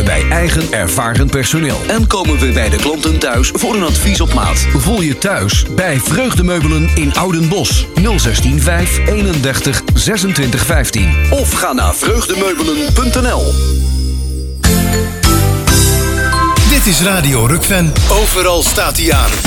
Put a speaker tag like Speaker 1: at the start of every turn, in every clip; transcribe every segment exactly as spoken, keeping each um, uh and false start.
Speaker 1: bij eigen ervaren personeel. En komen we bij de klanten thuis voor een advies op maat. Voel je thuis bij Vreugdemeubelen in Oudenbosch. nul zestien vijf eenendertig zesentwintig vijftien. Of ga naar vreugdemeubelen punt n l.
Speaker 2: Dit is Radio Rukven. Overal staat hij aan.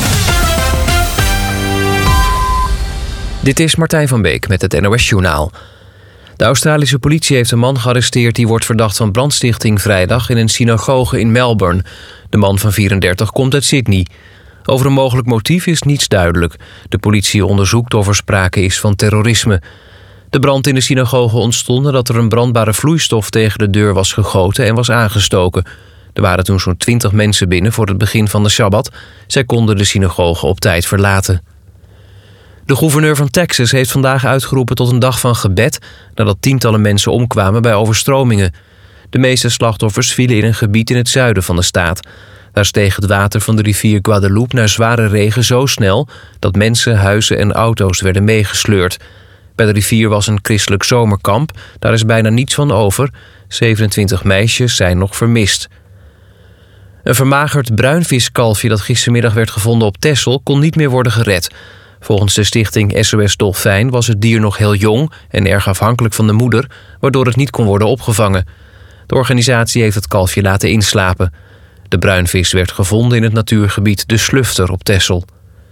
Speaker 3: Dit is Martijn van Beek met het N O S-journaal. De Australische politie heeft een man gearresteerd die wordt verdacht van brandstichting vrijdag in een synagoge in Melbourne. De man van vierendertig komt uit Sydney. Over een mogelijk motief is niets duidelijk. De politie onderzoekt of er sprake is van terrorisme. De brand in de synagoge ontstond nadat er een brandbare vloeistof tegen de deur was gegoten en was aangestoken. Er waren toen zo'n twintig mensen binnen voor het begin van de Shabbat. Zij konden de synagoge op tijd verlaten. De gouverneur van Texas heeft vandaag uitgeroepen tot een dag van gebed nadat tientallen mensen omkwamen bij overstromingen. De meeste slachtoffers vielen in een gebied in het zuiden van de staat. Daar steeg het water van de rivier Guadalupe naar zware regen zo snel dat mensen, huizen en auto's werden meegesleurd. Bij de rivier was een christelijk zomerkamp. Daar is bijna niets van over. zevenentwintig meisjes zijn nog vermist. Een vermagerd bruinviskalfje dat gistermiddag werd gevonden op Texel kon niet meer worden gered. Volgens de stichting S O S Dolfijn was het dier nog heel jong en erg afhankelijk van de moeder, waardoor het niet kon worden opgevangen. De organisatie heeft het kalfje laten inslapen. De bruinvis werd gevonden in het natuurgebied De Slufter op Texel.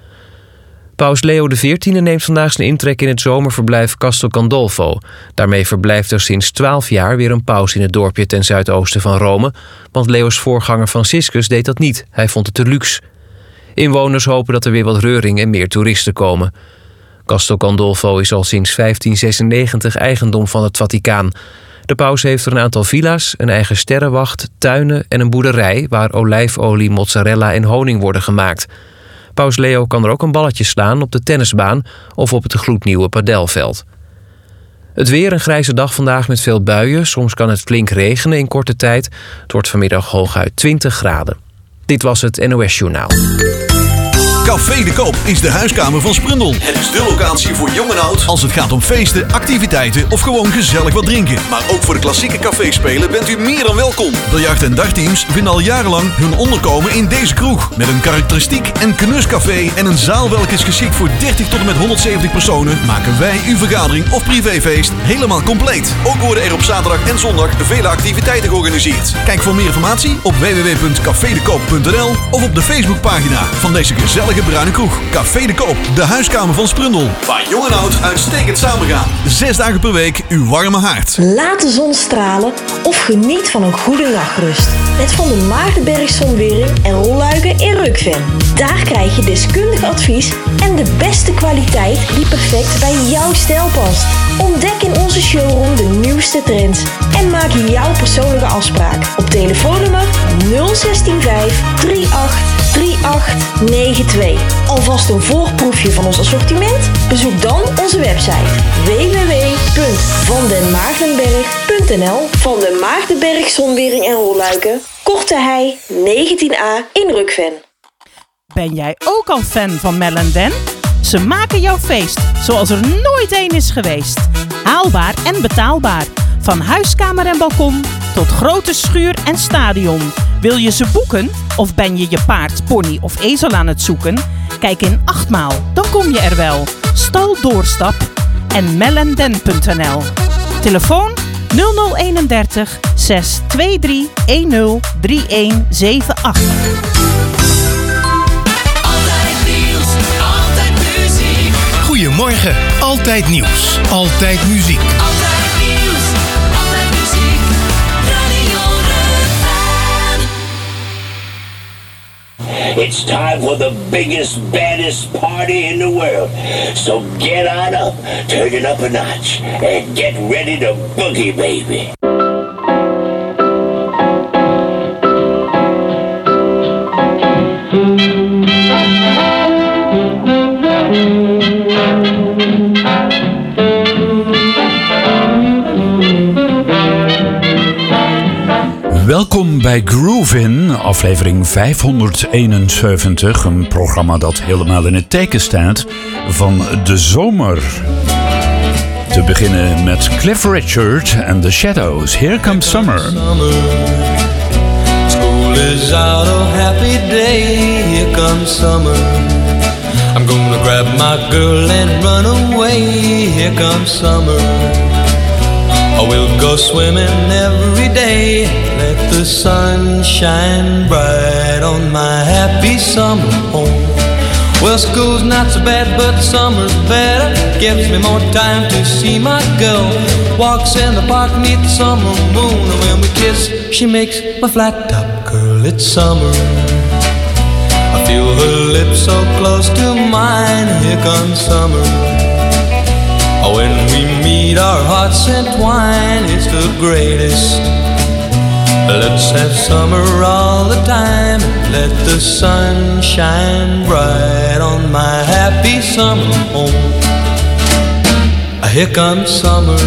Speaker 3: Paus Leo de veertiende neemt vandaag zijn intrek in het zomerverblijf Castel Gandolfo. Daarmee verblijft er sinds twaalf jaar weer een paus in het dorpje ten zuidoosten van Rome, want Leo's voorganger Franciscus deed dat niet. Hij vond het te luxe. Inwoners hopen dat er weer wat reuring en meer toeristen komen. Castel Gandolfo is al sinds vijftien zesennegentig eigendom van het Vaticaan. De paus heeft er een aantal villa's, een eigen sterrenwacht, tuinen en een boerderij waar olijfolie, mozzarella en honing worden gemaakt. Paus Leo kan er ook een balletje slaan op de tennisbaan of op het gloednieuwe padelveld. Het weer, een grijze dag vandaag met veel buien. Soms kan het flink regenen in korte tijd. Het wordt vanmiddag hooguit twintig graden. Dit was het N O S-journaal.
Speaker 4: Café de Koop is de huiskamer van Sprundel. Het is de locatie voor jong en oud als het gaat om feesten, activiteiten of gewoon gezellig wat drinken. Maar ook voor de klassieke caféspelen bent u meer dan welkom. Biljart- en dartteams vinden al jarenlang hun onderkomen in deze kroeg. Met een karakteristiek en knuscafé en een zaal welke is geschikt voor dertig tot en met honderdzeventig personen, maken wij uw vergadering of privéfeest helemaal compleet. Ook worden er op zaterdag en zondag vele activiteiten georganiseerd. Kijk voor meer informatie op w w w punt café de koop punt n l of op de Facebookpagina van deze gezellige bruine kroeg. Café de Koop, de huiskamer van Sprundel. Waar jong en oud uitstekend samengaan. Zes dagen per week uw warme haard.
Speaker 5: Laat de zon stralen of geniet van een goede nachtrust. Met Van der Maardenberg Zonwering en Rolluiken in Rukven. Daar krijg je deskundig advies en de beste kwaliteit die perfect bij jouw stijl past. Ontdek in onze showroom de nieuwste trends en maak jouw persoonlijke afspraak op telefoonnummer nul zestien vijf drie acht drie acht negen twee. Alvast een voorproefje van ons assortiment? Bezoek dan onze website w w w punt van den maardenberg punt n l. Van den Maardenberg Zonwering en Rolluiken, Korte Hei negentien a in Rukven.
Speaker 6: Ben jij ook al fan van Mel en Den? Ze maken jouw feest zoals er nooit één is geweest. Haalbaar en betaalbaar. Van huiskamer en balkon tot grote schuur en stadion. Wil je ze boeken? Of ben je je paard, pony of ezel aan het zoeken? Kijk in Achtmaal, dan kom je er wel. Stal Doorstap en mellenden punt n l. Telefoon nul nul eenendertig zes twee drie een nul drie een zeven acht.
Speaker 2: Altijd nieuws, altijd muziek. Goedemorgen, altijd nieuws, altijd muziek.
Speaker 7: Altijd nieuws, altijd muziek. Radio Rukven.
Speaker 8: It's time for the biggest, baddest party in the world. So get on up, turn it up a notch, and get ready to boogie, baby.
Speaker 9: Welkom bij Groovin, aflevering vijfhonderdeenenzeventig. Een programma dat helemaal in het teken staat van de zomer. Te beginnen met Cliff Richard and the Shadows. Here Comes Summer.
Speaker 10: is out, oh happy day, here comes summer. I'm gonna grab my girl and run away, here comes summer. I will go swimming every day, let the sun shine bright on my happy summer home. Well, school's not so bad, but summer's better. Gives me more time to see my girl. Walks in the park neath the summer moon, and when we kiss, she makes my flat top curl. It's summer. I feel her lips so close to mine. Here comes summer. When we meet, our hearts entwine. It's the greatest. Let's have summer all the time. Let the sun shine bright on my happy summer home. Here comes summer.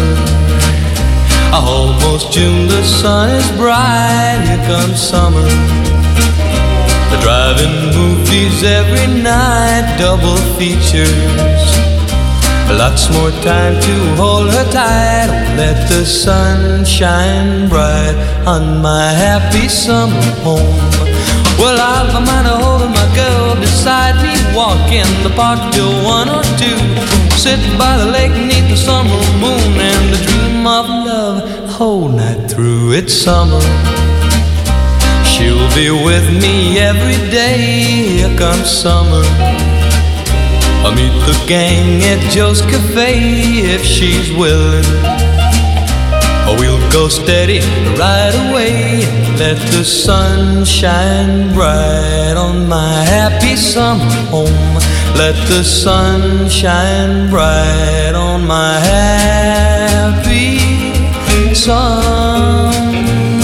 Speaker 10: Almost June, the sun is bright. Here comes summer. They're driving movies every night, double features. Lots more time to hold her tight. Let the sun shine bright on my happy summer home. Well, I've a mind of holding my girl beside me, walk in the park till one or two, sit by the lake neath the summer moon, and dream of love the whole night through. It's summer. She'll be with me every day. Here comes summer. I'll meet the gang at Joe's Cafe if she's willing. Or we'll go steady right away and let the sun shine bright on my happy summer home. Let the sun shine bright on my happy summer home.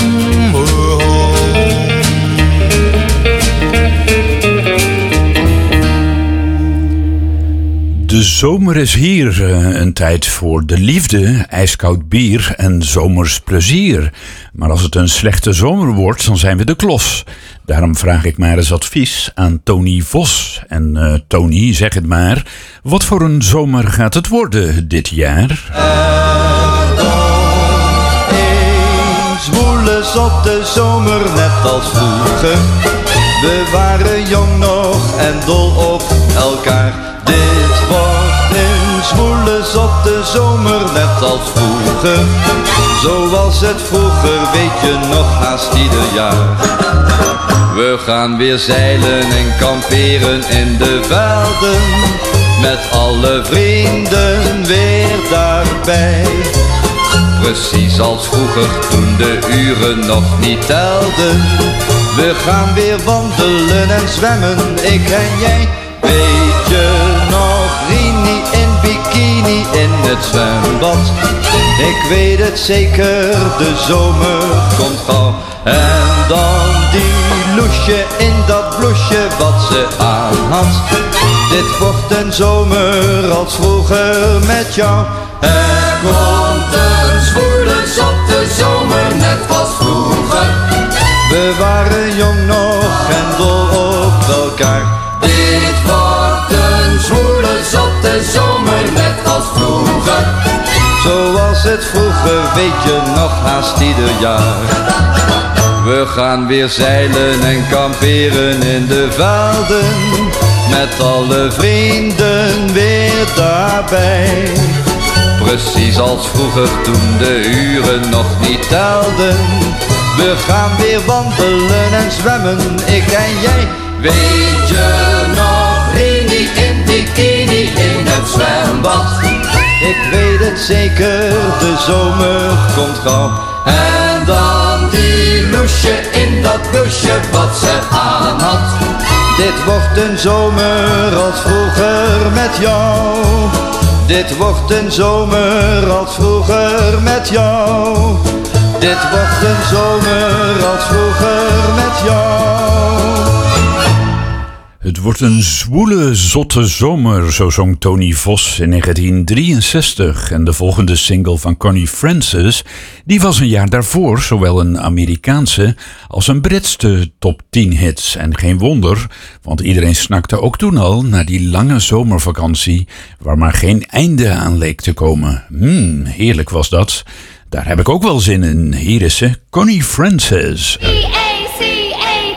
Speaker 9: De zomer is hier, een tijd voor de liefde, ijskoud bier en zomers plezier. Maar als het een slechte zomer wordt, dan zijn we de klos. Daarom vraag ik maar eens advies aan Tony Vos. En uh, Tony, zeg het maar, wat voor een zomer gaat het worden dit jaar?
Speaker 11: Zwoelens op de zomer, net als vroeger. We waren jong nog en dol op elkaar. Dit wordt een zwoelens op de zomer, net als vroeger. Zoals het vroeger, weet je nog, haast ieder jaar. We gaan weer zeilen en kamperen in de velden, met alle vrienden weer daarbij. Precies als vroeger, toen de uren nog niet telden. We gaan weer wandelen en zwemmen, ik en jij. Weet je nog, Rini in bikini in het zwembad? Ik weet het zeker, de zomer komt gauw. En dan die loesje in dat bloesje wat ze aan had. Dit wordt een zomer als vroeger met jou. Er komt een zwoelens op de zomer, net als vroeger. We waren jong nog en dol op elkaar. Dit wordt een zwoelens op de zomer, net als vroeger. Zoals het vroeger, weet je nog, haast ieder jaar. We gaan weer zeilen en kamperen in de velden, met alle vrienden weer daarbij. Precies als vroeger, toen de uren nog niet telden. We gaan weer wandelen en zwemmen, ik en jij. Weet je nog, Rini in bikini in het zwembad? Ik weet het zeker, de zomer komt gauw. En dan die loesje in dat busje wat ze aan had. Dit wordt een zomer als vroeger met jou. Dit wordt een zomer als vroeger met jou. Dit wordt een zomer als vroeger met jou.
Speaker 9: Het wordt een zwoele, zotte zomer, zo zong Tony Vos in negentien drieënzestig. En de volgende single van Connie Francis, die was een jaar daarvoor zowel een Amerikaanse als een Britse top tien hits. En geen wonder, want iedereen snakte ook toen al naar die lange zomervakantie, waar maar geen einde aan leek te komen. Hmm, heerlijk was dat. Daar heb ik ook wel zin in. Hier is ze, Connie Francis.
Speaker 7: C A C A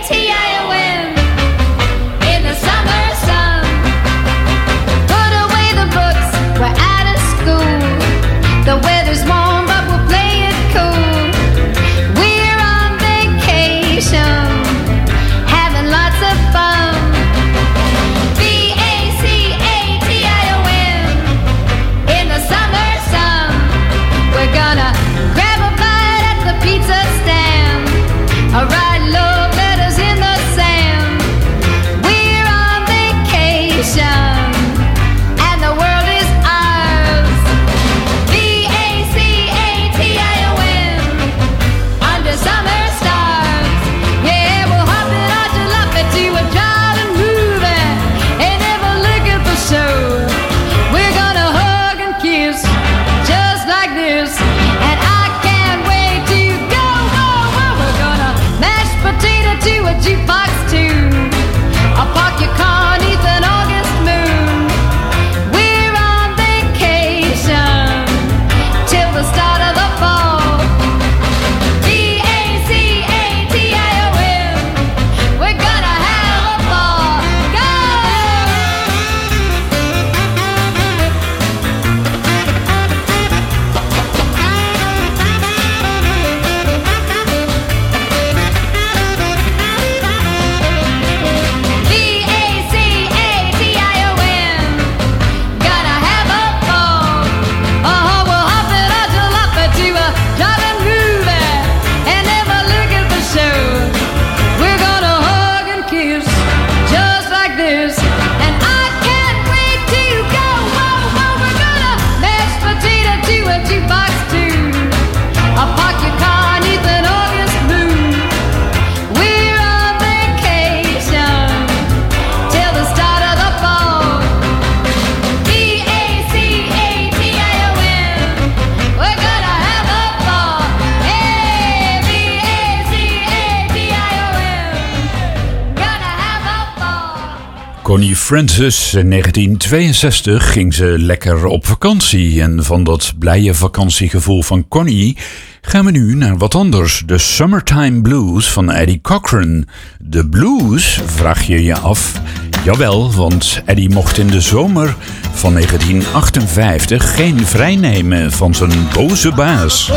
Speaker 9: Connie Francis. In negentien tweeënzestig ging ze lekker op vakantie. En van dat blije vakantiegevoel van Connie gaan we nu naar wat anders. De Summertime Blues van Eddie Cochran. De blues, vraag je je af? Jawel, want Eddie mocht in de zomer van negentien achtenvijftig geen vrijnemen van zijn boze baas.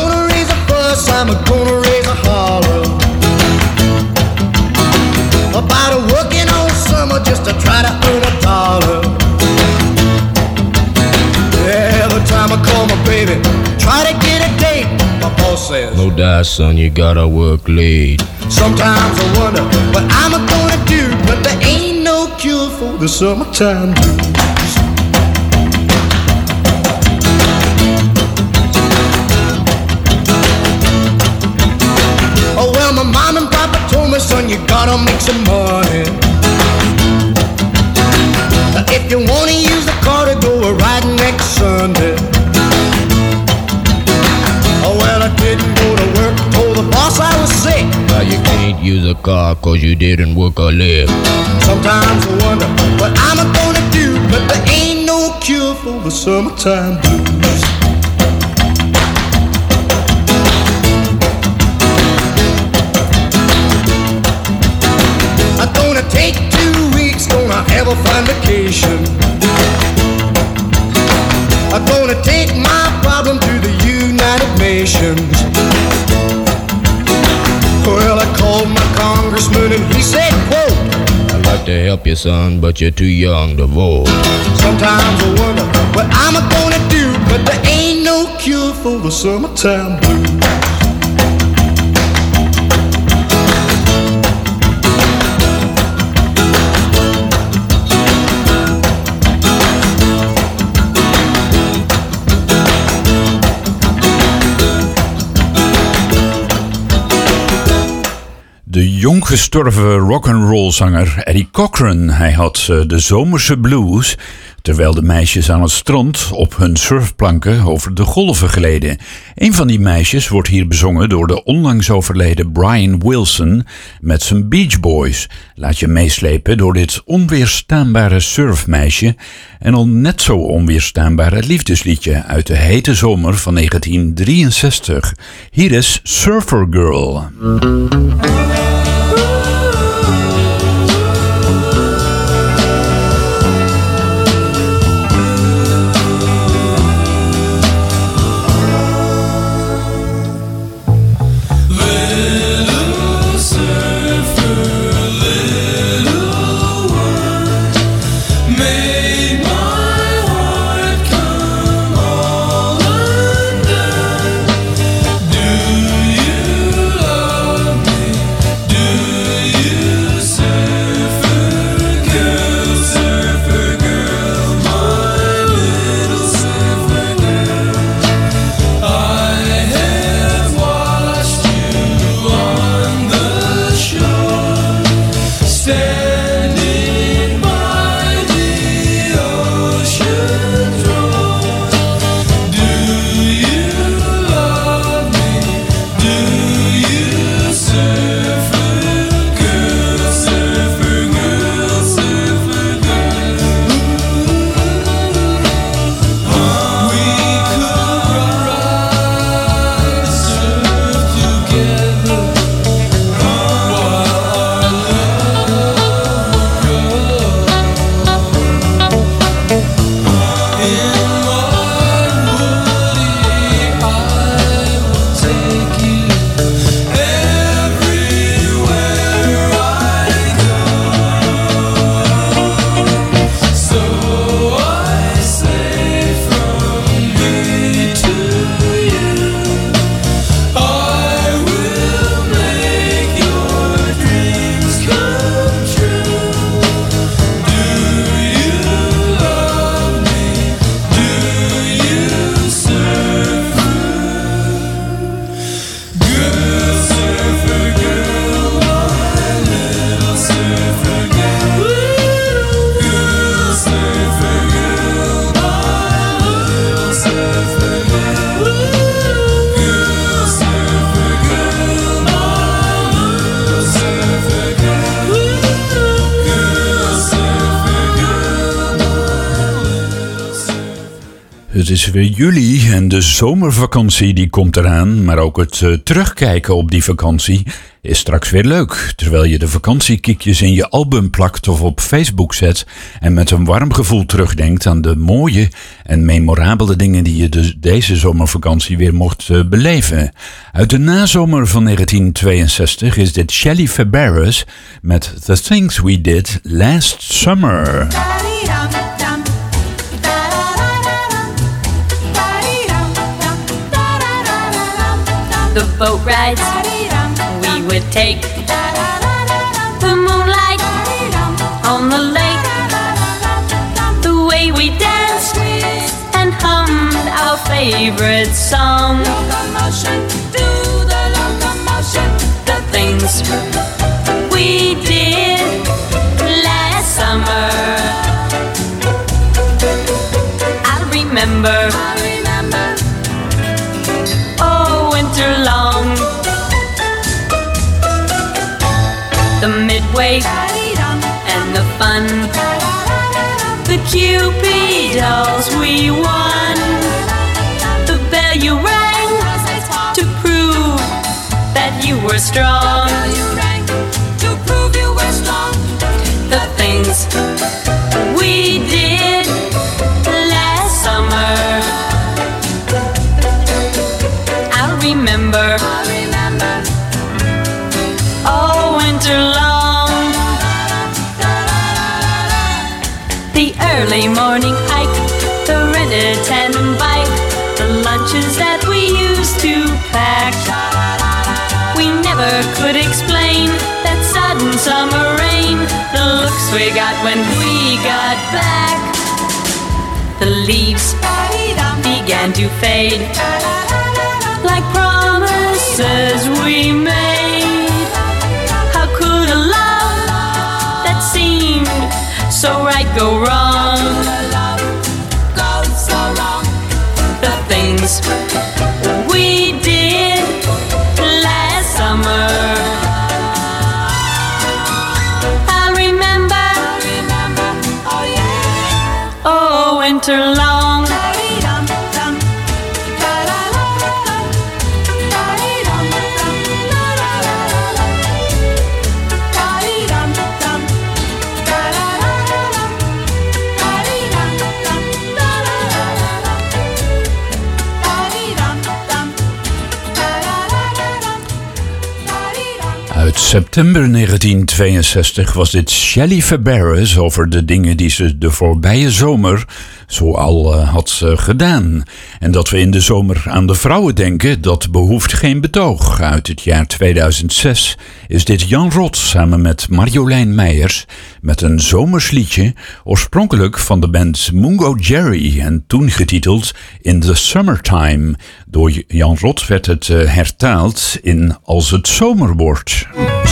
Speaker 12: About a working all summer just to try to earn a dollar. Every time I call my baby, try to get a date, my boss says, no die, son, you gotta work late. Sometimes I wonder what I'm gonna do, but there ain't no cure for the summertime blues. Oh well, my mom and papa told me, son, you gotta make some money. If you wanna use the car to go a ride next Sunday. Oh well, I didn't go to work, told the boss I was sick. Now you can't use a car cause you didn't work a lick. Sometimes I wonder what I'm gonna do, but there ain't no cure for the summertime blues. I'm gonna take two weeks, gonna have a fine vacation. I'm gonna take my problem to the United Nations. Well, I called my congressman and he said, quote, I'd like to help you, son, but you're too young to vote. Sometimes I wonder what I'm gonna do, but there ain't no cure for the summertime blues.
Speaker 9: De jong gestorven rock'n'roll zanger Eddie Cochran. Hij had de zomerse blues, terwijl de meisjes aan het strand op hun surfplanken over de golven gleden. Een van die meisjes wordt hier bezongen door de onlangs overleden Brian Wilson met zijn Beach Boys. Laat je meeslepen door dit onweerstaanbare surfmeisje en al net zo onweerstaanbare liefdesliedje uit de hete zomer van negentien drieënzestig. Hier is Surfer Girl.
Speaker 10: Do
Speaker 9: Het is weer juli en de zomervakantie die komt eraan. Maar ook het uh, terugkijken op die vakantie is straks weer leuk. Terwijl je de vakantiekiekjes in je album plakt of op Facebook zet. En met een warm gevoel terugdenkt aan de mooie en memorabele dingen die je dus deze zomervakantie weer mocht uh, beleven. Uit de nazomer van negentien tweeënzestig is dit Shelley Fabares met The Things We Did Last Summer.
Speaker 7: The boat rides we would take, the moonlight on the lake, the way we danced and hummed our favorite song. Locomotion, do the locomotion, the things we did last summer. I remember, I remember, oh, winter long, the midway and the fun, the Cupid dolls we won, the bell you rang to prove that you were strong, to prove you were strong, the things we did last summer. I remember, I remember, oh, winter long, the early morning hike, the rented tandem bike, the lunches that we used to pack. We never could explain that sudden summer rain, the looks we got when we got back. The leaves began to fade like promises we made. How could a love that seemed so right go wrong? Go so wrong. The things we did last summer. I remember, I remember, oh yeah, oh, winter long.
Speaker 9: Uit september negentien tweeënzestig was dit Shelley Fabares over de dingen die ze de voorbije zomer zo al uh, had uh, gedaan. En dat we in de zomer aan de vrouwen denken, dat behoeft geen betoog. Uit het jaar tweeduizend zes is dit Jan Rot samen met Marjolein Meijers met een zomersliedje, oorspronkelijk van de band Mungo Jerry en toen getiteld In the Summertime. Door Jan Rot werd het uh, hertaald in Als het zomer wordt.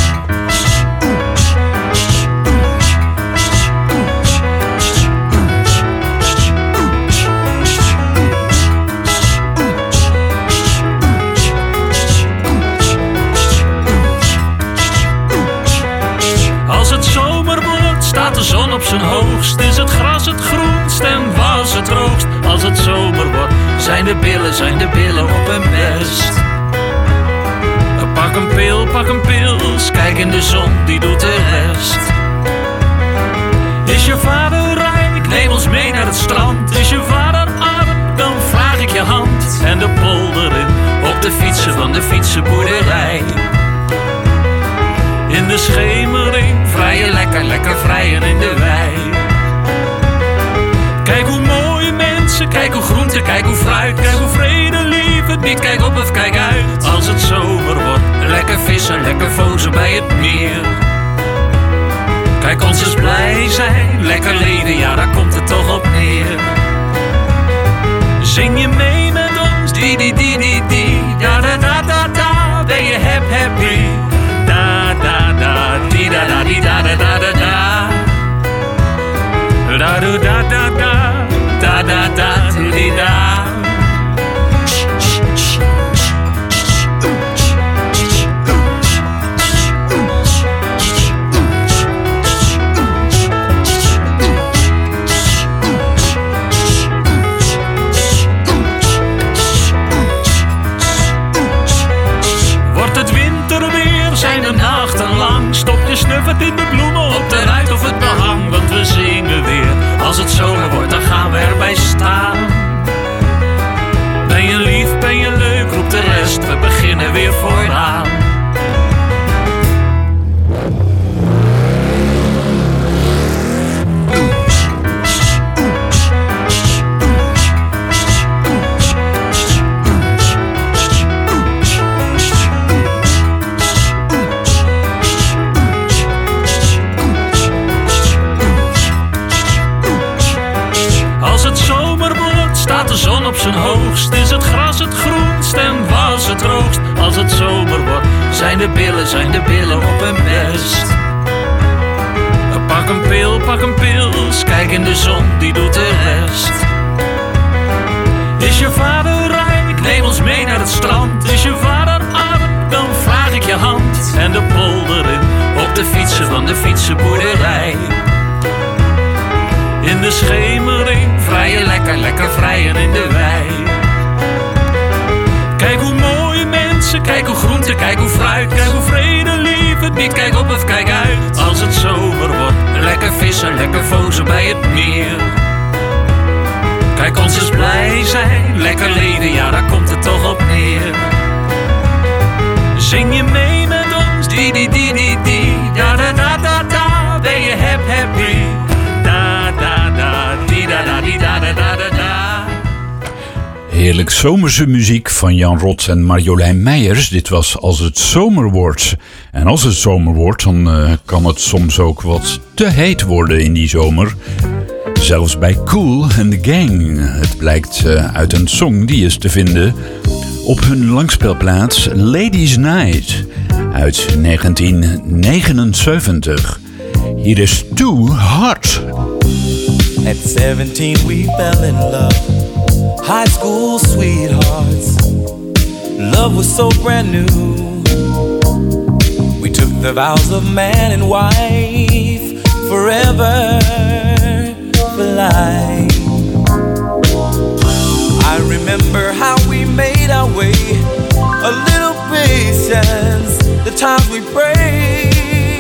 Speaker 13: Staat de zon op zijn hoogst, is het gras het groenst en was het droogst. Als het zomer wordt, zijn de billen, zijn de billen op hun best. Pak een pil, pak een pils, kijk in de zon, die doet de rest. Is je vader rijk, neem ons mee naar het strand. Is je vader arm, dan vraag ik je hand. En de polder in, op de fietsen van de fietsenboerderij. In de schemering, vrijen lekker, lekker vrijen in de wei. Kijk hoe mooie mensen, kijk hoe groente, kijk hoe fruit. Kijk hoe vrede, liefde, niet kijk op of kijk uit. Als het zomer wordt, lekker vissen, lekker vozen bij het meer. Kijk ons eens blij zijn, lekker leven, ja daar komt het toch op neer. Zing je mee met ons, di di di di di, da da da da da, ben je hap happy. Da da da di da da di da da da da da. Da da da da da da da da di da. Stop je snuffert in de bloemen op de ruit of het behang, want we zingen weer. Als het zomer wordt, dan gaan we erbij staan. Ben je lief, ben je leuk, roept de rest, we beginnen weer vooraan. De zon op zijn hoogst, is het gras het groenst en was het droogst. Als het zomer wordt, zijn de billen, zijn de billen op hun best. Pak een pil, pak een pils, kijk in de zon, die doet de rest. Is je vader rijk, neem ons mee naar het strand. Is je vader arm, dan vraag ik je hand. En de polder in, op de fietsen van de fietsenboerderij. In de schemering, vrijen lekker, lekker vrijen in de wei. Kijk hoe mooie mensen, kijk hoe groente, kijk hoe fruit. Kijk hoe vrede lief het niet, kijk op of kijk uit. Als het zomer wordt, lekker vissen, lekker vozen bij het meer. Kijk ons eens blij zijn, lekker leven, ja daar komt het toch op neer. Zing je mee met ons, die die die die die, da da da da da, ben je hap happy.
Speaker 9: Heerlijk zomerse muziek van Jan Rot en Marjolein Meijers. Dit was Als het zomer wordt. En als het zomer wordt, dan uh, kan het soms ook wat te heet worden in die zomer. Zelfs bij Kool and the Gang. Het blijkt uh, uit een song die is te vinden op hun langspeelplaats Ladies Night uit negentien negenenzeventig. Hier is Too Hot.
Speaker 14: At seventeen we fell in love, high school sweethearts. Love was so brand new. We took the vows of man and wife, forever, for life. I remember how we made our way, a little patience, the times we prayed.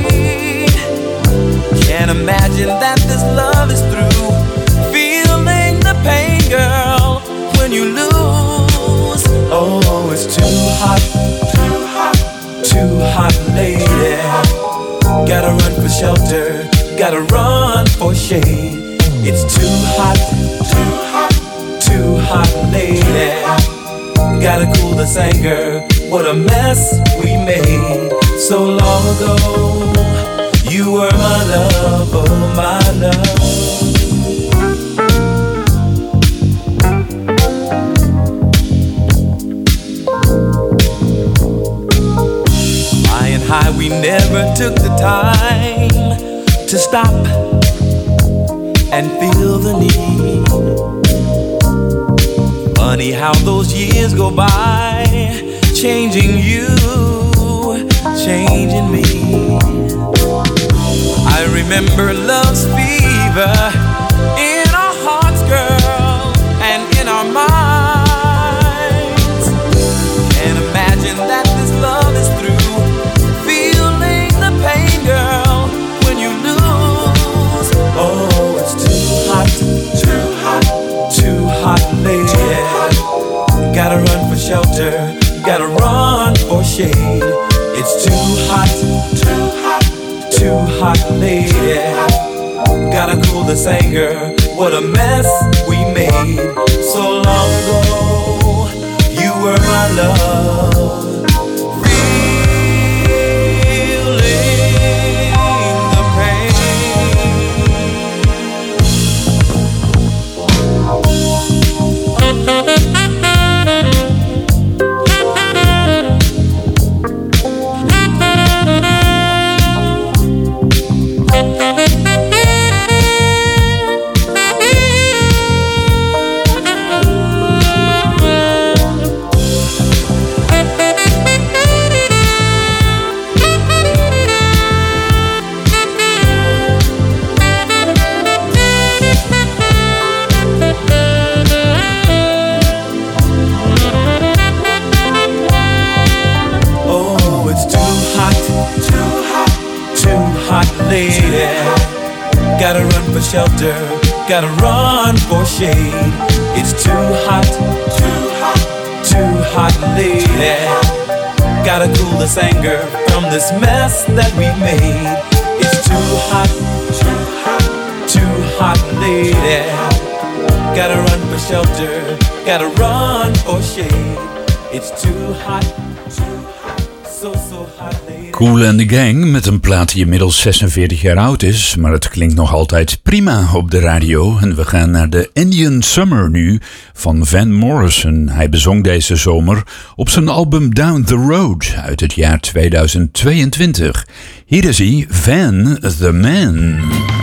Speaker 14: Can't imagine that this love is through. Feeling the pain, girl, when you lose. Oh, it's too hot, too hot, too hot, lady. Gotta run for shelter, gotta run for shade. It's too hot, too hot, too hot, lady. Gotta cool this anger, what a mess we made so long ago. You were my love, oh my love. Flying high, we never took the time to stop and feel the need. Funny how those years go by, changing you, changing me. I remember love's fever in our hearts, girl, and in our minds. Can't imagine that this love is through. Feeling the pain, girl, when you lose. Oh, it's too hot, too hot, too hot, lady. Gotta run for shelter, gotta run for shade. It's too hot, too hot, too hot, lady. Gotta cool this anger, what a mess we made so long ago. You were my love. hot lady. Gotta run for shelter, gotta run for shade. It's too hot, too hot, too hot lady. Gotta cool this anger from this mess that we made. It's too hot, too hot, too hot lady. Gotta run for shelter, gotta run for shade. It's too hot, too hot, so so hot lady.
Speaker 9: Kool and the Gang met een plaat die inmiddels zesenveertig jaar oud is, maar het klinkt nog altijd prima op de radio. En we gaan naar de Indian Summer nu van Van Morrison. Hij bezong deze zomer op zijn album Down the Road uit het jaar tweeduizend tweeëntwintig. Hier is hij, Van the Man.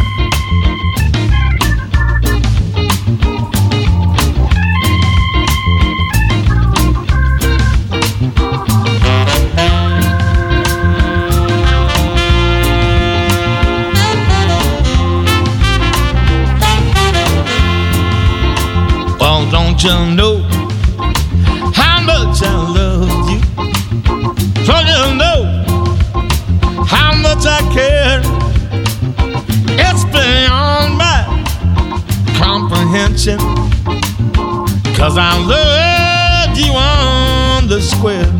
Speaker 15: Don't you know how much I love you? Don't you know how much I care? It's beyond my comprehension, 'cause I love you on the square.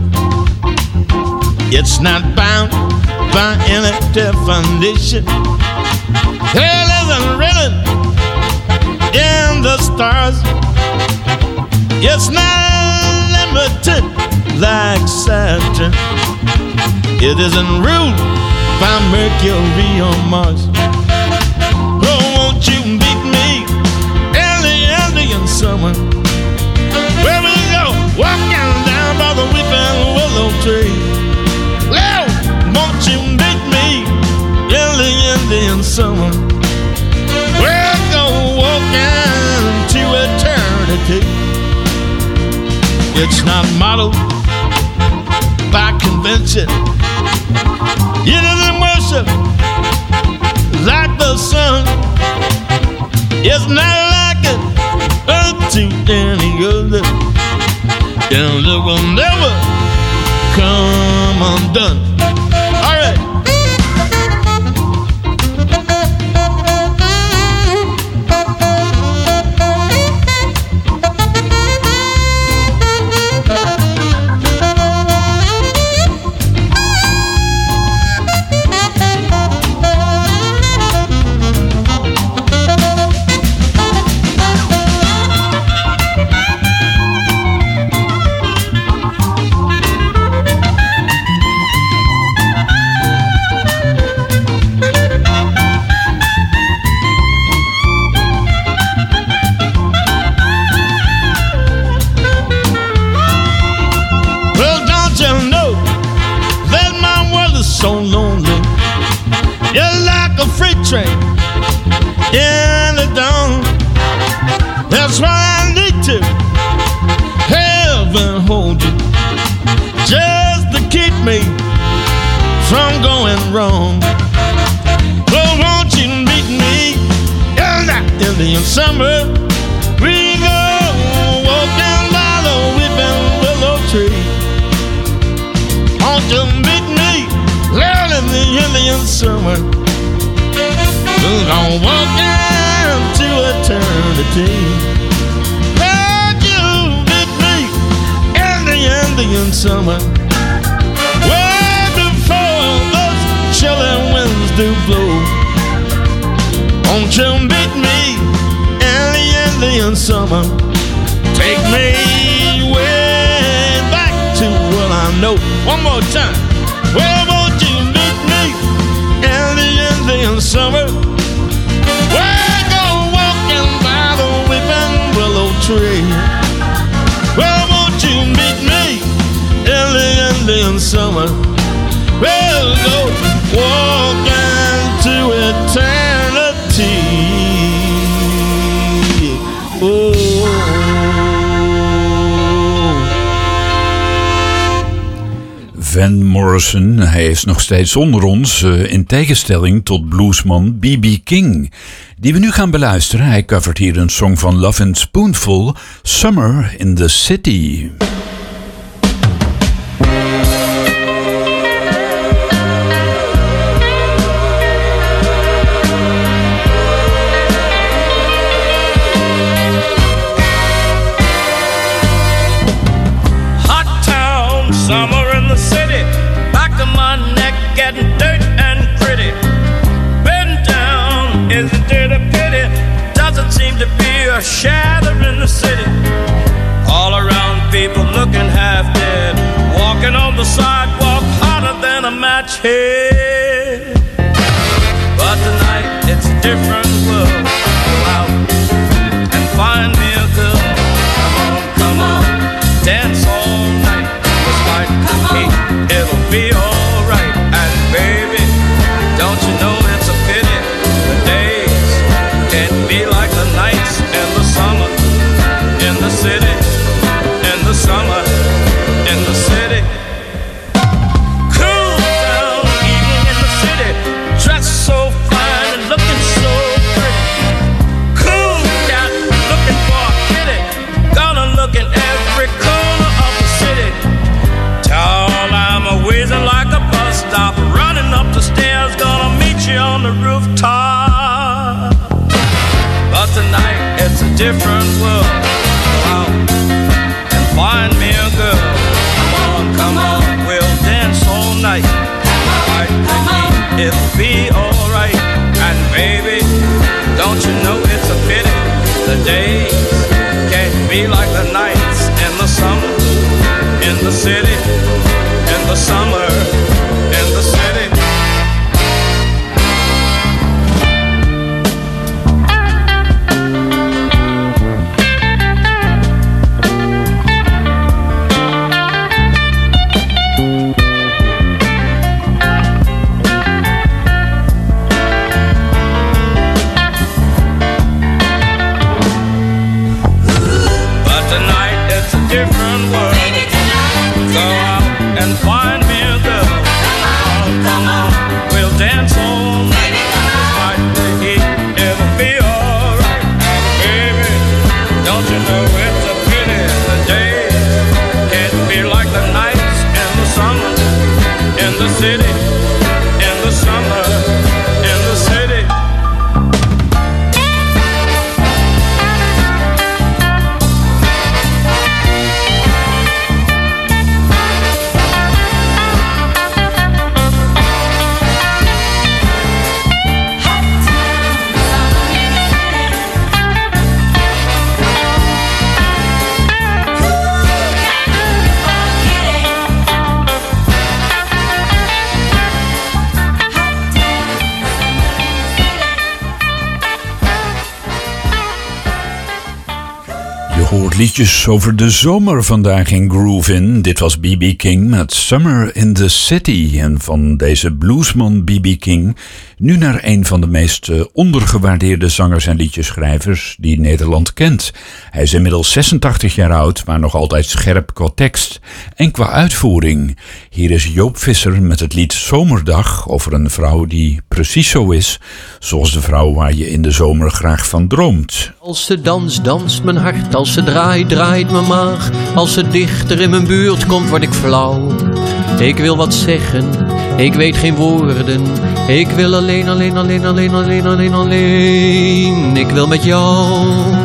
Speaker 15: It's not bound by any definition. There isn't written in the stars. It's not limited like Saturn. It isn't ruled by Mercury or Mars. Oh, won't you meet me in the Indian summer, where we go walking down by the weeping willow tree? Lord, won't you meet me in the Indian summer, we'll go walking to eternity. It's not modeled by convention. It isn't worship like the sun. It's not like it unto any other, and it will never come undone. All right. Train in the dawn. That's why I need to have and hold you, just to keep me from going wrong. Well, won't you meet me in the Indian summer? We go walking by the weeping willow tree. Won't you meet me down in the Indian summer? We're gonna walk into eternity. Won't you meet me in the Indian summer, way before those chilling winds do blow? Won't you meet me in the Indian summer? Take me way back to what I know. One more time. Well, won't you meet me in the Indian summer? We'll go walking by the weeping willow tree. Well, won't you meet me in the Indian summer? We'll go walking to eternity. Oh.
Speaker 9: Van Morrison, hij is nog steeds onder ons, uh, in tegenstelling tot bluesman B B King, die we nu gaan beluisteren. Hij covert hier een song van Lovin' Spoonful, Summer in the City.
Speaker 16: isn't it a pity? Doesn't seem to be a shadow in the city. All around people looking half dead, walking on the sidewalk hotter than a match head. But tonight it's a different world. Go out and find me a girl. Come on, come on, dance all night. Despite the heat, it'll be alright. And baby, don't you know it's a pity the days can't be like the nights in the summer in the city, in the summer in the city. Cool down evening in the city, dressed so fine and looking so pretty. Cool cat looking for a kitty, gonna look in every corner of the city. Tall I'm a whizzing like a bus stop, running up the stairs, gonna meet you on the rooftop. But tonight it's a different world. Go out and find me a girl. Come on, come on, we'll dance all night. Fight the heat, it'll be alright. And baby, don't you know it's a pity the days can't be like the nights in the summer in the city, in the summer in the city. Different world. Go out and find me a girl. Come on, come on, we'll dance all night. Despite the heat, it'll be alright. And baby, don't you know it's a pity the days can't be like the nights in the summer in the city, in the summer in the city.
Speaker 9: Hoort liedjes over de zomer vandaag in Groove In. Dit was B B King met Summer in the City. En van deze bluesman B B King nu naar een van de meest ondergewaardeerde zangers en liedjeschrijvers die Nederland kent. Hij is inmiddels zesentachtig jaar oud, maar nog altijd scherp qua tekst en qua uitvoering. Hier is Joop Visser met het lied Zomerdag over een vrouw die precies zo is, zoals de vrouw waar je in de zomer graag van droomt.
Speaker 17: Als ze danst, danst mijn hart. Als ze draait, draait mijn maag. Als ze dichter in mijn buurt komt, word ik flauw. Ik wil wat zeggen, ik weet geen woorden. Ik wil alleen, alleen, alleen, alleen, alleen, alleen, alleen. Ik wil met jou.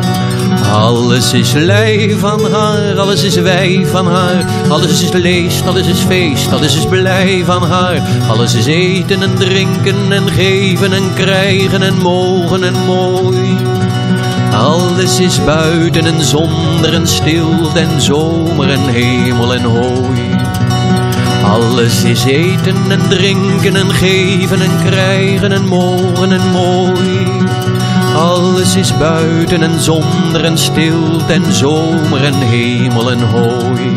Speaker 17: Alles is lei van haar, alles is wij van haar. Alles is leest, alles is feest, alles is blij van haar. Alles is eten en drinken en geven en krijgen en mogen en mooi. Alles is buiten en zonder en stil en zomer en hemel en hooi. Alles is eten en drinken en geven en krijgen en mogen en mooi. Alles is buiten en zonder en stil en zomer en hemel en hooi.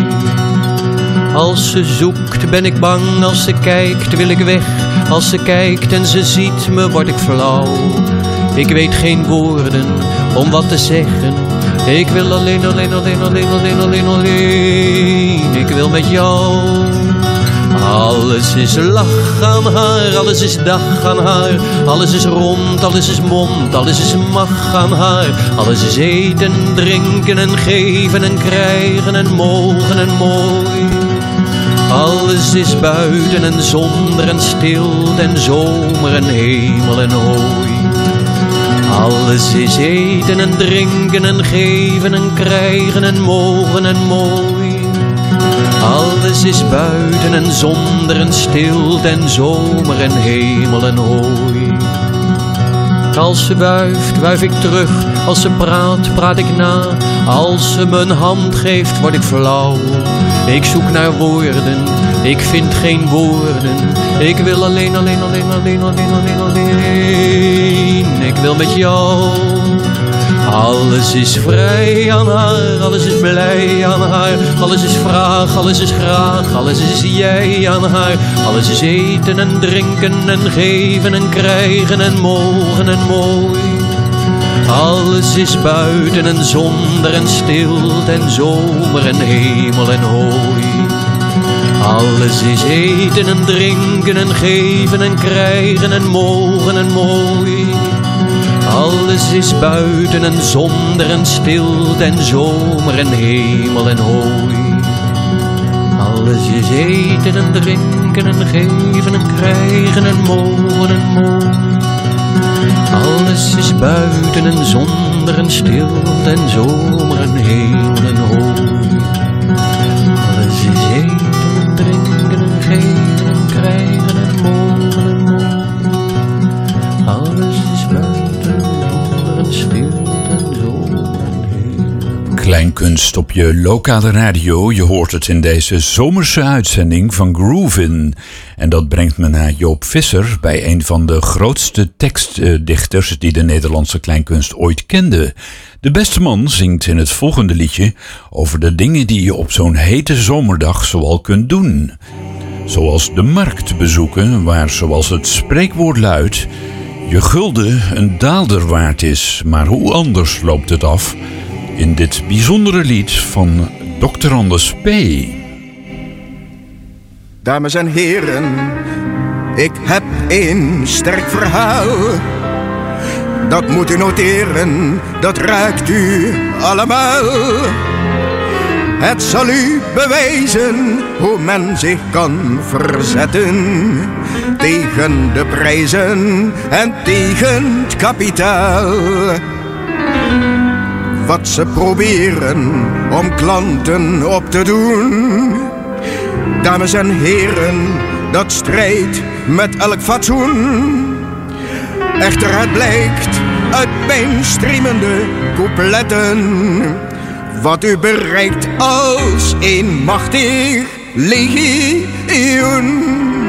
Speaker 17: Als ze zoekt ben ik bang, als ze kijkt wil ik weg. Als ze kijkt en ze ziet me word ik flauw. Ik weet geen woorden om wat te zeggen. Ik wil alleen, alleen, alleen, alleen, alleen, alleen, alleen. Ik wil met jou. Alles is lach aan haar, alles is dag aan haar. Alles is rond, alles is mond, alles is mag aan haar. Alles is eten, drinken en geven en krijgen en mogen en mooi. Alles is buiten en zonder en stil en zomer en hemel en hooi. Alles is eten en drinken en geven en krijgen en mogen en mooi. Alles is buiten en zonder en stil en zomer en hemel en hooi. Als ze wuift, wuif ik terug. Als ze praat, praat ik na. Als ze me een hand geeft, word ik flauw. Ik zoek naar woorden, ik vind geen woorden. Ik wil alleen, alleen, alleen, alleen, alleen, alleen, alleen. Ik wil met jou. Alles is vrij aan haar, alles is blij aan haar. Alles is vraag, alles is graag, alles is jij aan haar. Alles is eten en drinken en geven en krijgen en mogen en mooi. Alles is buiten en zonder en stilte en zomer en hemel en hooi. Alles is eten en drinken en geven en krijgen en mogen en mooi. Alles is buiten en zonder en stilte en zomer en hemel en hooi. Alles is eten en drinken en geven en krijgen en mogen en mooi. Alles is buiten en zonder en stilte en zomer en hemel en hooi. Alles is eten en drinken en geven en krijgen en mogen en mooi. Alles is buiten en zonder en stilte en zomer en hemel.
Speaker 9: Kleinkunst op je lokale radio. Je hoort het in deze zomerse uitzending van Groovin. En dat brengt me naar Joop Visser bij een van de grootste tekstdichters die de Nederlandse kleinkunst ooit kende. De beste man zingt in het volgende liedje over de dingen die je op zo'n hete zomerdag zoal kunt doen. Zoals de markt bezoeken, waar zoals het spreekwoord luidt, je gulden een daalder waard is, maar hoe anders loopt het af in dit bijzondere lied van dokter Anders P.
Speaker 18: Dames en heren, ik heb een sterk verhaal. Dat moet u noteren, dat raakt u allemaal. Het zal u bewijzen hoe men zich kan verzetten tegen de prijzen en tegen het kapitaal. Wat ze proberen om klanten op te doen. Dames en heren, dat strijdt met elk fatsoen. Echter het blijkt uit mijn streamende coupletten wat u bereikt als een machtig legioen.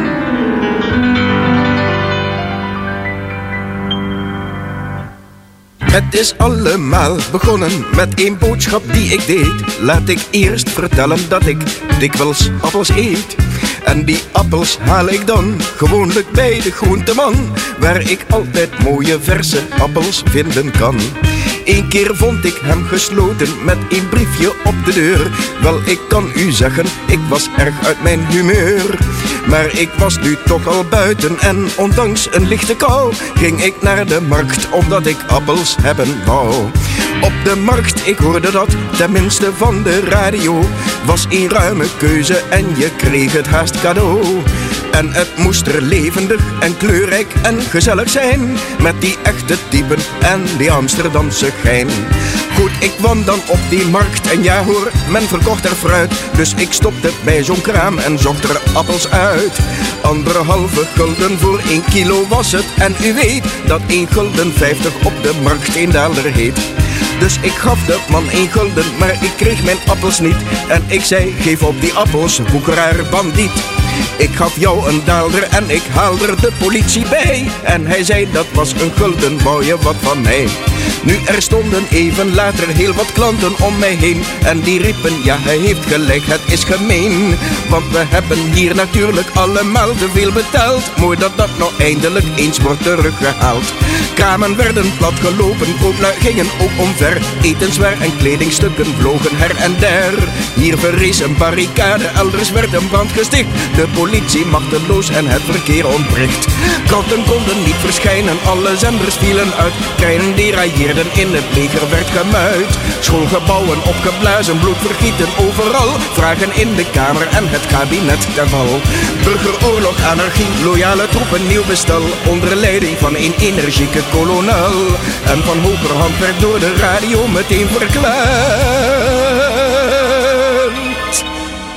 Speaker 18: Het is allemaal begonnen met een boodschap die ik deed. Laat ik eerst vertellen dat ik dikwijls appels eet. En die appels haal ik dan gewoonlijk bij de groenteman, waar ik altijd mooie verse appels vinden kan. Eén keer vond ik hem gesloten met een briefje op de deur. Wel, ik kan u zeggen, ik was erg uit mijn humeur. Maar ik was nu toch al buiten en ondanks een lichte kou ging ik naar de markt omdat ik appels hebben wou. Op de markt, ik hoorde dat, tenminste van de radio, was een ruime keuze en je kreeg het haast cadeau. En het moest er levendig en kleurrijk en gezellig zijn, met die echte typen en die Amsterdamse gein. Goed, ik kwam dan op die markt en ja hoor, men verkocht er fruit. Dus ik stopte bij zo'n kraam en zocht er appels uit. Anderhalve gulden voor één kilo was het. En u weet dat één gulden vijftig op de markt een daalder heet. Dus ik gaf de man één gulden, maar ik kreeg mijn appels niet. En ik zei, geef op die appels, woekeraar bandiet. Ik gaf jou een daalder en ik haal er de politie bij. En hij zei, dat was een gulden, wou je wat van mij? Nu er stonden even later heel wat klanten om mij heen. En die riepen, ja hij heeft gelijk, het is gemeen. Want we hebben hier natuurlijk allemaal te veel betaald. Mooi dat dat nou eindelijk eens wordt teruggehaald. Kramen werden platgelopen, kooplui gingen ook omver. Etenswaar en kledingstukken vlogen her en der. Hier verrees een barricade, elders werd een brand gesticht. De politie machteloos en het verkeer ontbreekt. Kranten konden niet verschijnen, alle zenders vielen uit. Treinen derailleerden, in het leger werd gemuid. Schoolgebouwen opgeblazen, bloed vergieten overal. Vragen in de kamer en het kabinet ten val. Burgeroorlog, anarchie, loyale troepen, nieuw bestel. Onder leiding van een energieke kolonel. En van hogerhand werd door de radio meteen verklaard.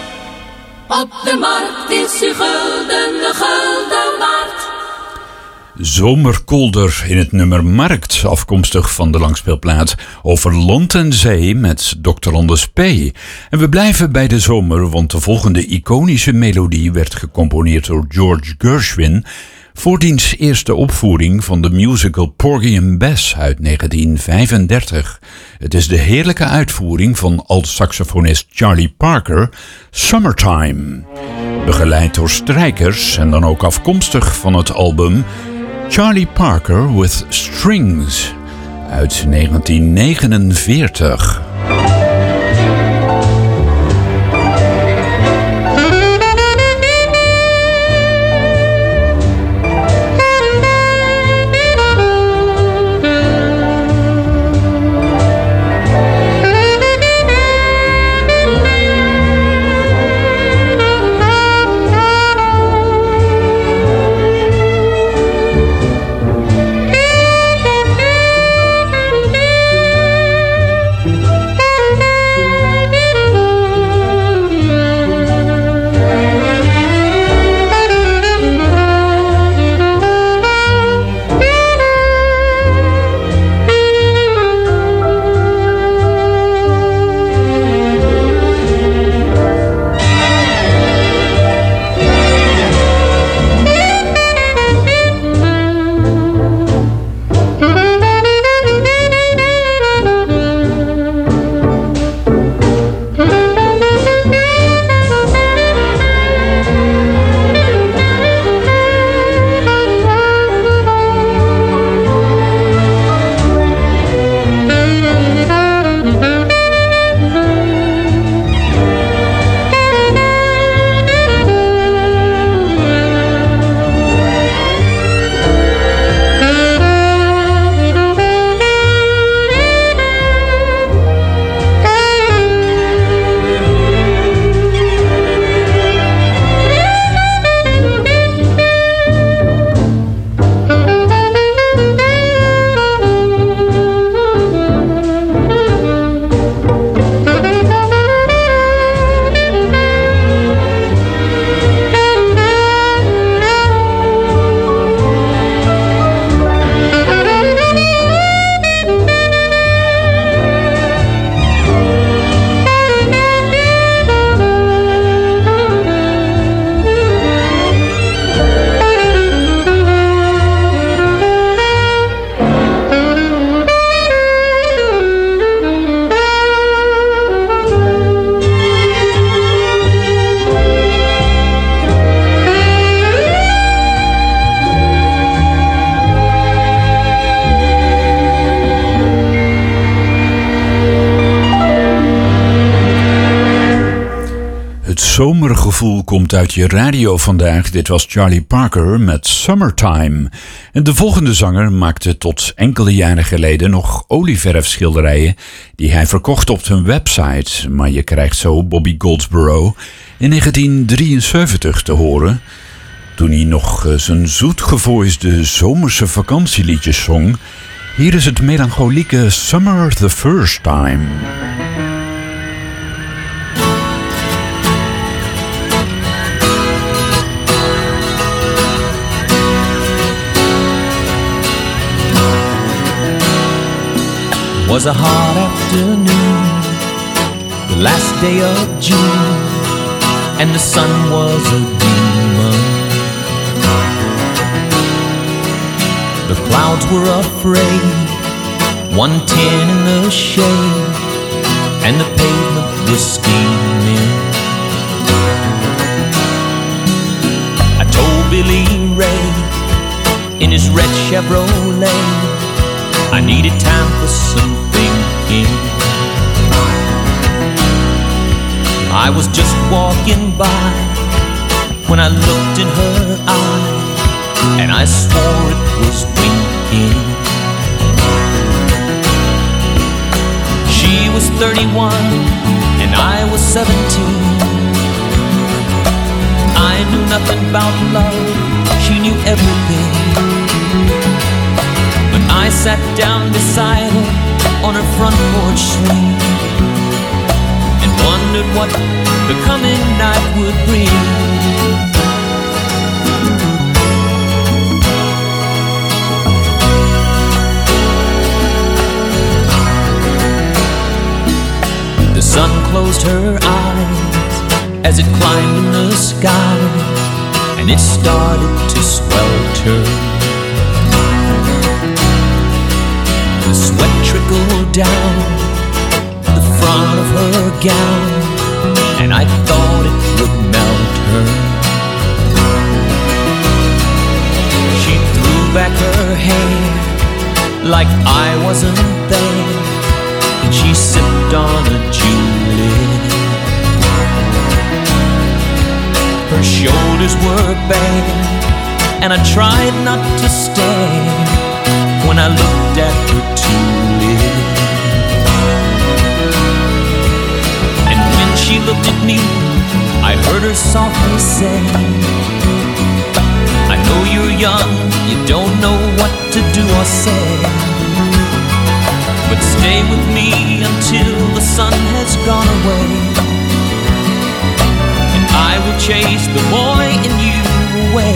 Speaker 7: Op de markt is uw gulden de gulden waard.
Speaker 9: Zomerkolder in het nummer Markt, afkomstig van de langspeelplaat Over Land en Zee met dokter Anders P. En we blijven bij de zomer, want de volgende iconische melodie werd gecomponeerd door George Gershwin voor diens eerste opvoering van de musical Porgy and Bess uit negentien vijfendertig. Het is de heerlijke uitvoering van alt-saxofonist Charlie Parker, Summertime. Begeleid door strijkers en dan ook afkomstig van het album Charlie Parker with Strings uit negentien negenenveertig. Zomergevoel komt uit je radio vandaag. Dit was Charlie Parker met Summertime. En de volgende zanger maakte tot enkele jaren geleden nog olieverfschilderijen die hij verkocht op zijn website. Maar je krijgt zo Bobby Goldsboro in negentien drieënzeventig te horen, toen hij nog zijn zoetgevoisde zomerse vakantieliedjes zong. Hier is het melancholieke Summer the First Time.
Speaker 10: Was a hot afternoon, the last day of June, and the sun was a demon. The clouds were afraid, one ten in the shade, and the pavement was steaming. I told Billy Ray in his red Chevrolet I needed time for some thinking. I was just walking by when I looked in her eye, and I swore it was winking. She was thirty-one and I was seventeen. I knew nothing about love, she knew everything. I sat down beside her on her front porch swing and wondered what the coming night would bring. closed her eyes as it climbed in the sky, and it started to swelter. The sweat trickled down the front of her gown, and I thought it would melt her. She threw back her hair like I wasn't there, and she sipped on a julep. Her shoulders were bare, and I tried not to stare when I looked at her tulip. And when she looked at me, I heard her softly say, I know you're young, you don't know what to do or say, but stay with me until the sun has gone away, and I will chase the boy in you away.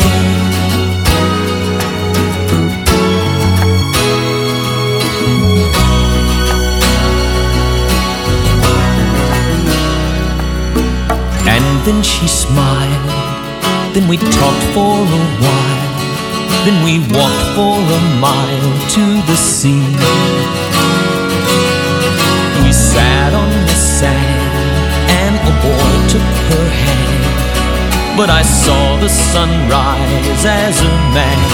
Speaker 10: And then she smiled, then we talked for a while, then we walked for a mile to the sea. We sat on the sand, and a boy took her hand, but I saw the sun rise as a man.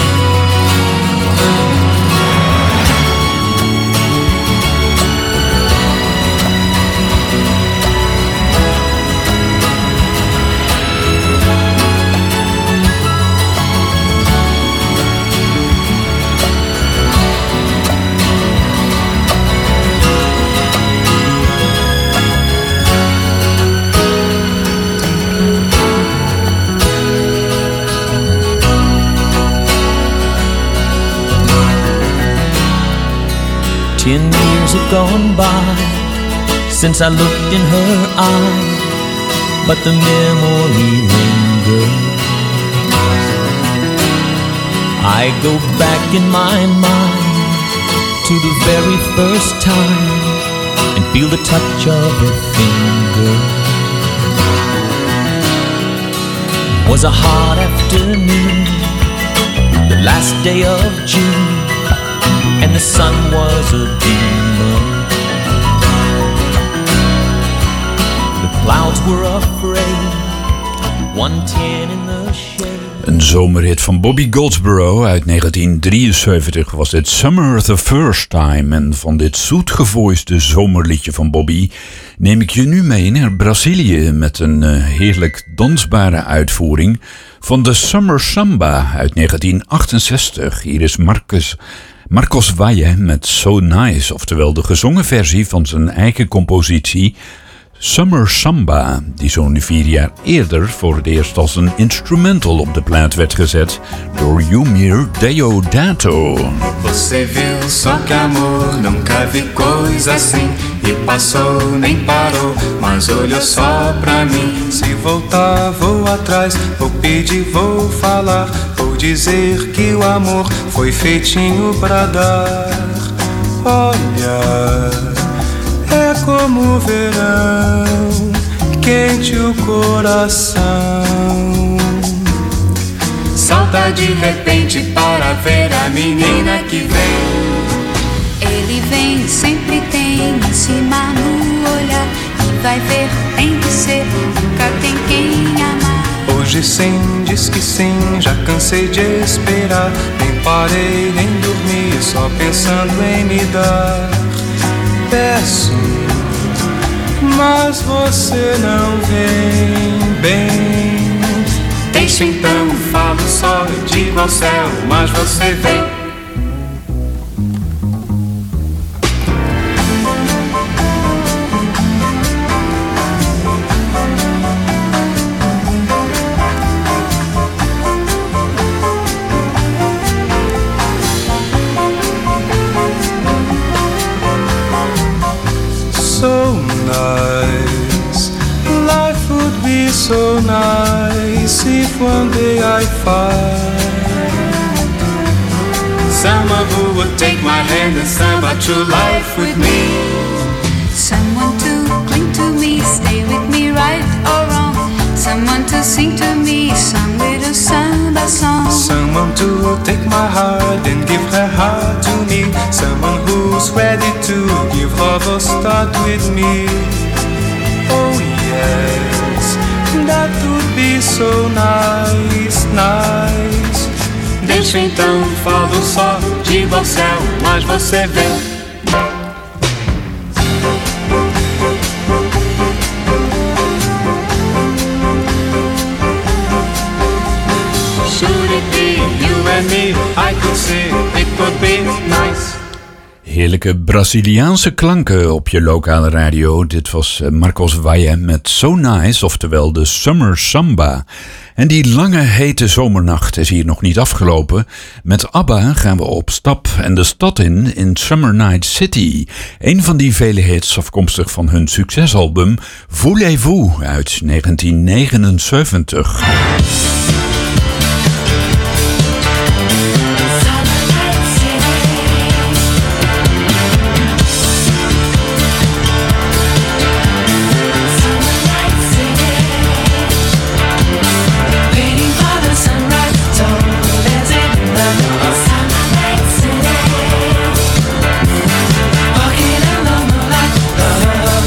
Speaker 10: Ten years have gone by since I looked in her eyes, but the memory lingers. I go back in my mind to the very first time and feel the touch of her finger. It was a hot afternoon, the last day of June, and the sun was a demon. The clouds were afraid, one ten in the shade.
Speaker 9: Een zomerhit van Bobby Goldsboro uit negentien drieënzeventig was dit Summer the First Time. En van dit zoetgevoiste zomerliedje van Bobby neem ik je nu mee naar Brazilië met een uh, heerlijk dansbare uitvoering van de Summer Samba uit negentien achtenzestig. Hier is Marcus... Marcos Valle met So Nice, oftewel de gezongen versie van zijn eigen compositie Summer Samba, die zo'n vier jaar eerder voor het eerst als een instrumental op de plaat werd gezet door Yumir Deodato.
Speaker 19: Você viu só que amor, nunca vi coisa assim, e passou nem parou, mas olhou só pra mim. Se voltar vou atrás, vou pedir, vou falar, vou dizer que o amor foi feitinho pra dar. Olha, é como o verão, quente o coração. Salta de repente para ver a menina que vem.
Speaker 20: Ele vem, sempre tem em cima no olhar, e vai ver, tem que ser, nunca tem quem amar.
Speaker 19: Hoje sim, diz que sim, já cansei de esperar, nem parei, nem dormi, só pensando em me dar. Peço, mas você não vem bem. Deixa então, falo só, eu digo ao céu, mas você vem. So nice if one day I find someone who would take my hand and samba through life with me.
Speaker 20: Someone to cling to me, stay with me right or wrong. Someone to sing to me, song with a samba song.
Speaker 19: Someone to take my heart and give her heart to me. Someone who's ready to give love a start with me. Oh yes, that would be so nice, nice. Deixa então, falo só de você, mas você vê. I could see it could be nice.
Speaker 9: Heerlijke Braziliaanse klanken op je lokale radio. Dit was Marcos Valle met So Nice, oftewel de Summer Samba. En die lange hete zomernacht is hier nog niet afgelopen. Met ABBA gaan we op stap en de stad in in Summer Night City. Een van die vele hits afkomstig van hun succesalbum Voulez-vous uit negentien negenenzeventig.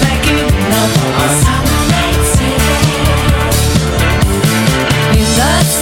Speaker 7: The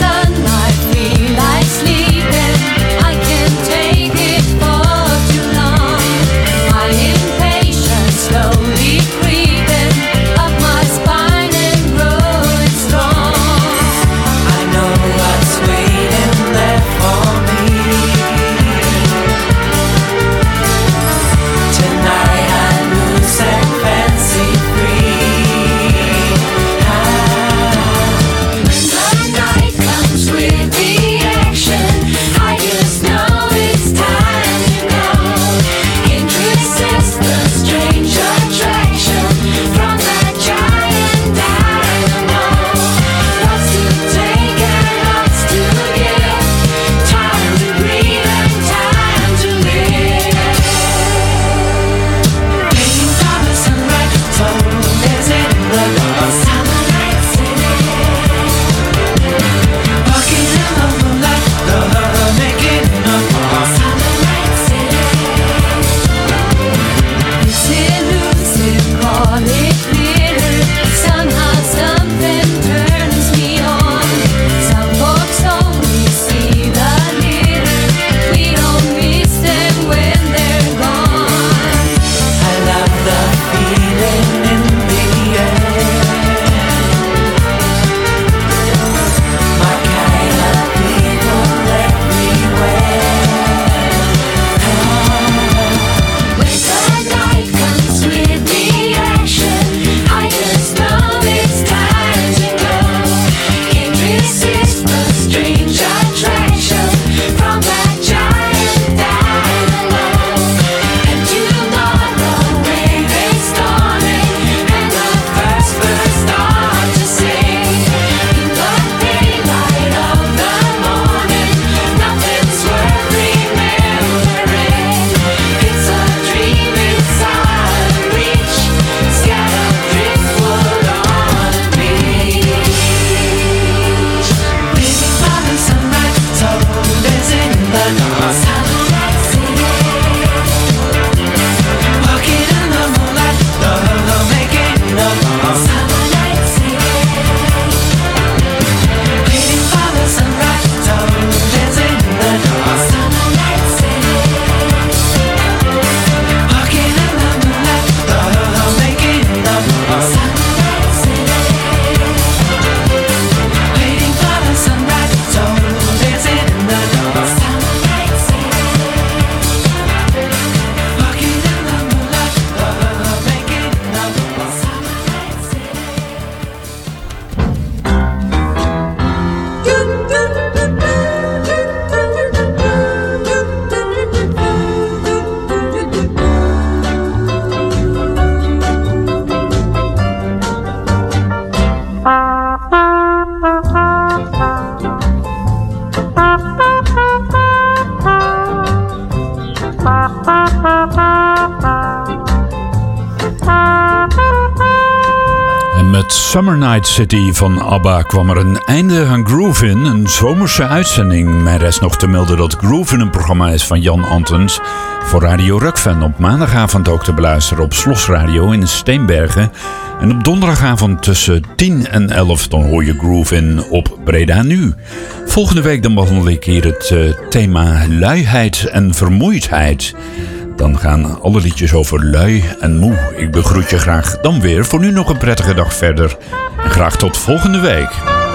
Speaker 9: Met Summer Night City van ABBA kwam er een einde aan Groovin, een zomerse uitzending. Mij rest nog te melden dat Groovin een programma is van Jan Antens voor Radio Rockfan. Op maandagavond ook te beluisteren op Slos Radio in Steenbergen. En op donderdagavond tussen tien en elf dan hoor je Groovin op Breda Nu. Volgende week dan behandel ik hier het uh, thema luiheid en vermoeidheid. Dan gaan alle liedjes over lui en moe. Ik begroet je graag dan weer. Voor nu nog een prettige dag verder. En graag tot volgende week.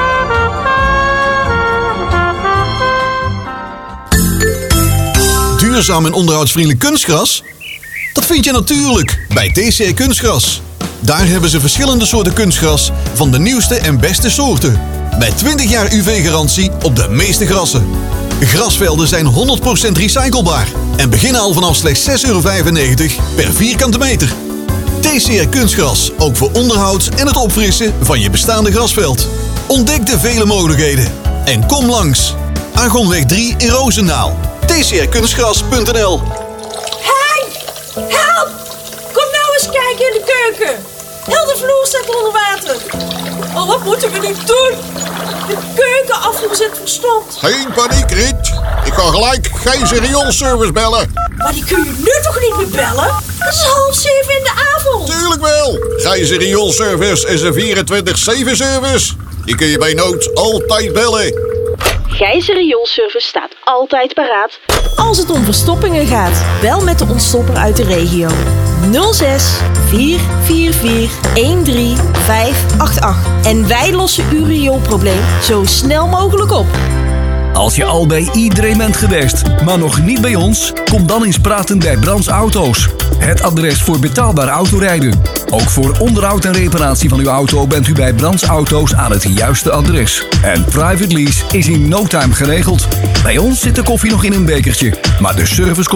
Speaker 4: Duurzaam en onderhoudsvriendelijk kunstgras? Dat vind je natuurlijk bij T C R Kunstgras. Daar hebben ze verschillende soorten kunstgras van de nieuwste en beste soorten. Met twintig jaar U V-garantie op de meeste grassen. Grasvelden zijn honderd procent recyclebaar en beginnen al vanaf slechts zes euro vijfennegentig per vierkante meter. T C R Kunstgras, ook voor onderhoud en het opfrissen van je bestaande grasveld. Ontdek de vele mogelijkheden en kom langs. Argonweg drie in Roosendaal. T C R kunstgras punt n l.
Speaker 5: Henk! Help! Kom nou eens kijken in de keuken. Heel de vloer staat onder water. Oh, wat moeten we nu doen? De keukenafvoer zit verstompt.
Speaker 21: Geen paniek, Riet. Ik kan gelijk Gijzer rioolservice bellen.
Speaker 5: Maar die kun je nu toch niet meer bellen? Het is half zeven in de avond.
Speaker 21: Tuurlijk wel. Gijzer rioolservice is een vierentwintig zeven service. Die kun je bij nood altijd bellen.
Speaker 5: Gijzer rioolservice staat altijd paraat als het om verstoppingen gaat. Bel met de ontstopper uit de regio. nul zes vier vier vier een drie vijf acht acht. En wij lossen uw rioolprobleem zo snel mogelijk op.
Speaker 1: Als je al bij iedereen bent geweest, maar nog niet bij ons, kom dan eens praten bij Brands Auto's. Het adres voor betaalbaar autorijden. Ook voor onderhoud en reparatie van uw auto bent u bij Brands Auto's aan het juiste adres. En private lease is in no time geregeld. Bij ons zit de koffie nog in een bekertje, maar de service komt